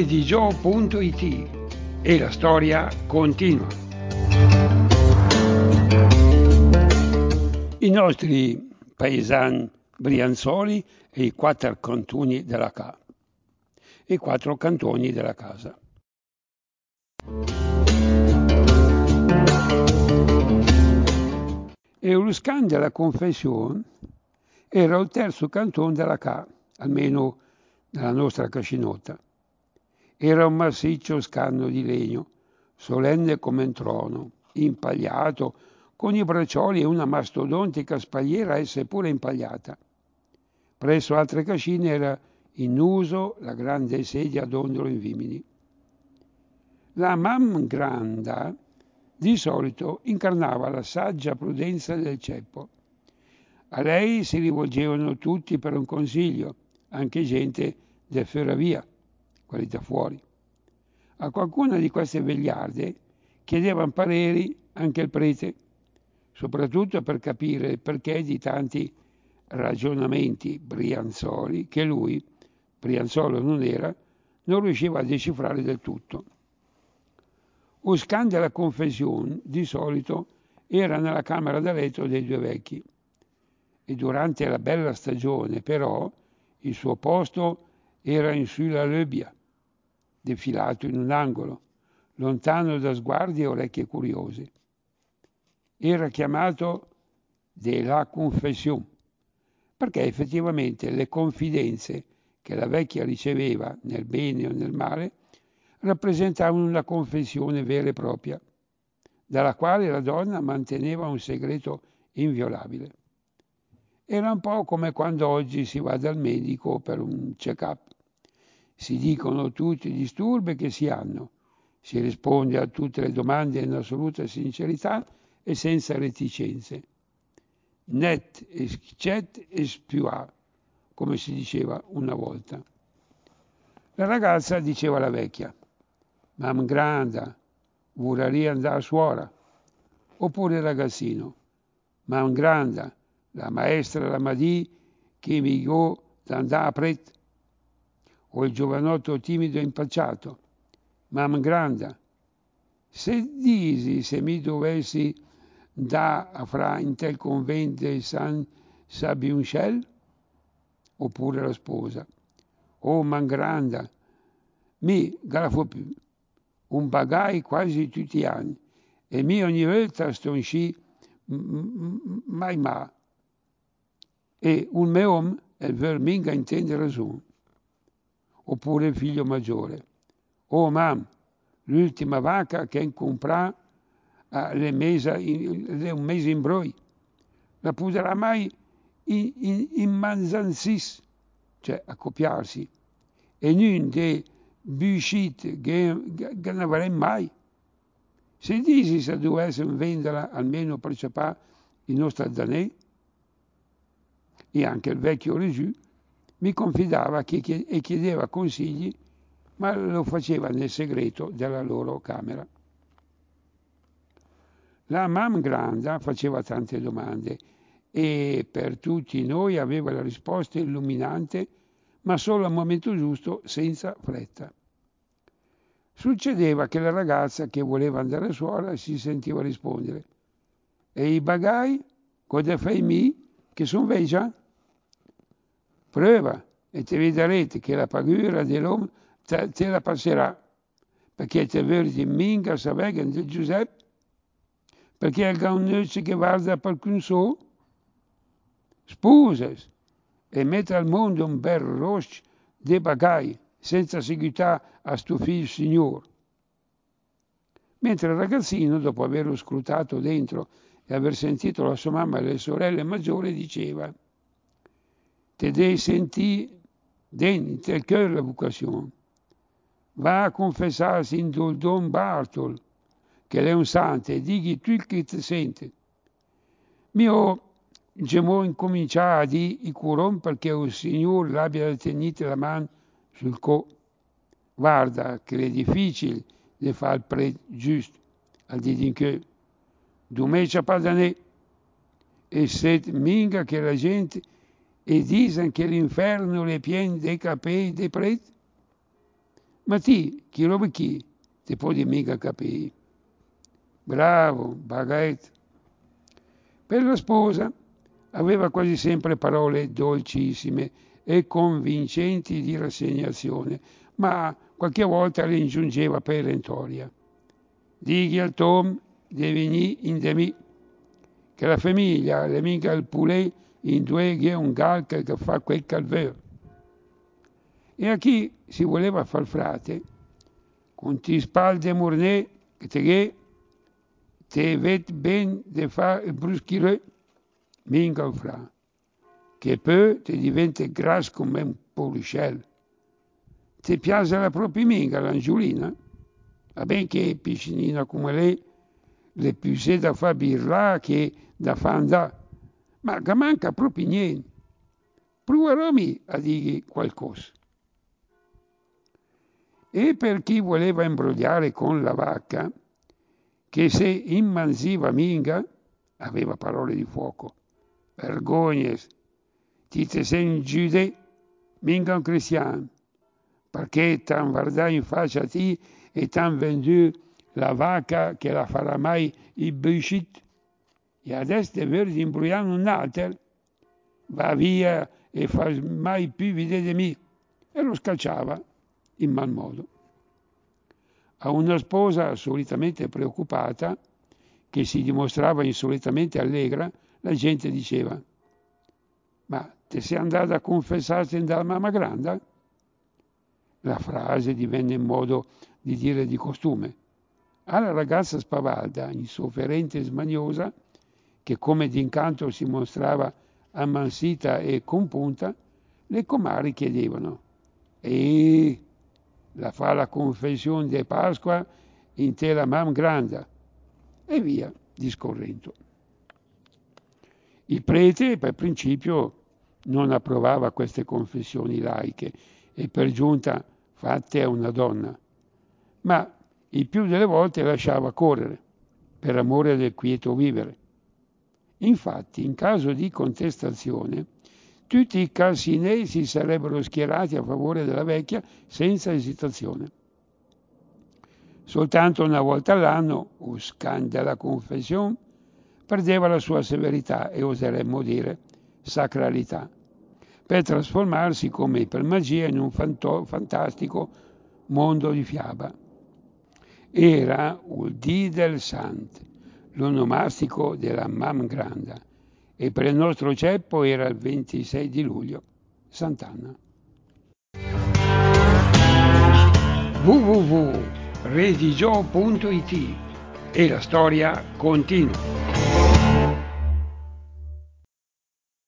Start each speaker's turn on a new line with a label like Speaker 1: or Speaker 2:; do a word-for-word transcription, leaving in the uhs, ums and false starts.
Speaker 1: edigio punto it e la storia continua. I nostri paesani brianzoli e i quattro cantoni della ca. I quattro cantoni della casa. Euruscan della Confessione era il terzo canton della ca, almeno nella nostra cascinotta. Era un massiccio scanno di legno, solenne come un trono, impagliato, con i braccioli e una mastodontica spalliera essa pure impagliata. Presso altre cascine era in uso la grande sedia a dondolo in vimini. La mam granda di solito incarnava la saggia prudenza del ceppo. A lei si rivolgevano tutti per un consiglio, anche gente del ferrovia, quelli da fuori. A qualcuna di queste vegliarde chiedevano pareri anche il prete, soprattutto per capire il perché di tanti ragionamenti brianzoli che lui, brianzolo non era, non riusciva a decifrare del tutto. Uscan della Confessione di solito era nella camera da letto dei due vecchi e durante la bella stagione però il suo posto era in sulla lebbia, defilato in un angolo, lontano da sguardi e orecchie curiose. Era chiamato de la Confession, perché effettivamente le confidenze che la vecchia riceveva nel bene o nel male rappresentavano una confessione vera e propria, dalla quale la donna manteneva un segreto inviolabile. Era un po' come quando oggi si va dal medico per un check-up. Si dicono tutti i disturbi che si hanno, si risponde a tutte le domande in assoluta sincerità e senza reticenze. Net excet expiat, come si diceva una volta. La ragazza diceva alla vecchia: Mam granda, vorrei andare a suora. Oppure il ragazzino: Mam granda, la maestra la madì che mi dico d'andare a pret. O il giovanotto timido e impacciato: Mam granda, se disi se mi dovessi da a fra in tel convento di San Sabiuncel? Oppure la sposa: Oh man granda, mi grafo più, un bagai quasi tutti gli anni, e mi ogni volta sto in sci mai ma, e un meom e ver minga intende ragione. Oppure il figlio maggiore: Oh mam, l'ultima vacca che in comprà uh, le mesa in, le un mese in broi, la potrà mai in, in, in manzansis, cioè accoppiarsi, e non de buscite che, che ne avrei mai. Se disi se dovesse venderla almeno per ciapà il nostro danè, e anche il vecchio Gesù mi confidava che, e chiedeva consigli, ma lo faceva nel segreto della loro camera. La mam granda faceva tante domande e per tutti noi aveva la risposta illuminante, ma solo al momento giusto, senza fretta. Succedeva che la ragazza che voleva andare a suora si sentiva rispondere: E i bagai? Cosa fai mi? Che son vegia? Prova e te vedrete che la paura dell'uomo te, te la passerà, perché te vedi minga sapere di Giuseppe, perché il gaunuzzi che guarda per un so, spusas e mette al mondo un bel roche di bagai, senza seguità a sto figlio signor. Mentre il ragazzino, dopo averlo scrutato dentro e aver sentito la sua mamma e le sorelle maggiori, diceva: Te devi sentire dentro tel cœur la vocation. Va a confessarsi in dol Don Bartol, che è un santo, e dighi tu che ti sente. Mio gemò incominciare a dire i curon perché il Signore l'abbia tenuto la mano sul co. Guarda che è difficile di fare il pre giusto, al dire che Dumecia Padanè e se minga che la gente e dicono che l'inferno è pieno dei capelli dei preti. Ma ti, chi lo chi, te può mica capire. Bravo, Baguette. Per la sposa aveva quasi sempre parole dolcissime e convincenti di rassegnazione, ma qualche volta le ingiungeva perentoria. Dighi al Tom di venire in demi, che la famiglia le mica il poulet in due che è un gal che fa quel calveur. E a chi si voleva far frate, con ti spalde murné, che te te vet ben de fa il bruschire, minga fra, che poi te diventa gras come un poliscel. Ti piace la propria minga, l'angiolina? Va ben che piccinina come lei, le più se da fa birla che da fa andare, ma che manca proprio niente. Proveròmi a dirgli qualcosa. E per chi voleva imbrogliare con la vacca, che se immansiva minga, aveva parole di fuoco. Vergognes, ti te sei un giudè, minga un cristiano, perché t'han guardato in faccia a ti e t'han venduto la vacca che la farà mai il bullshit. E adesso te vedi imbrogliare un altro, va via e fa mai più vedere di me. E lo scacciava in mal modo. A una sposa solitamente preoccupata, che si dimostrava insolitamente allegra, la gente diceva: ma te sei andata a confessarti dalla mamma grande? La frase divenne un modo di dire di costume. Alla ragazza spavalda, insofferente e smaniosa, che come d'incanto si mostrava ammansita e compunta, le comari chiedevano: e la fa la confessione di Pasqua in te la mam grande, e via discorrendo. Il prete per principio non approvava queste confessioni laiche e per giunta fatte a una donna, ma il più delle volte lasciava correre per amore del quieto vivere. Infatti, in caso di contestazione, tutti i calcinei si sarebbero schierati a favore della vecchia senza esitazione. Soltanto una volta all'anno, o scandala confessione, perdeva la sua severità e oseremmo dire sacralità, per trasformarsi come per magia in un fanto- fantastico mondo di fiaba. Era il dì del Sant, l'onomastico della Mam Granda, e per il nostro ceppo era il ventisei di luglio, Sant'Anna. w w w punto redigio punto it e la storia continua.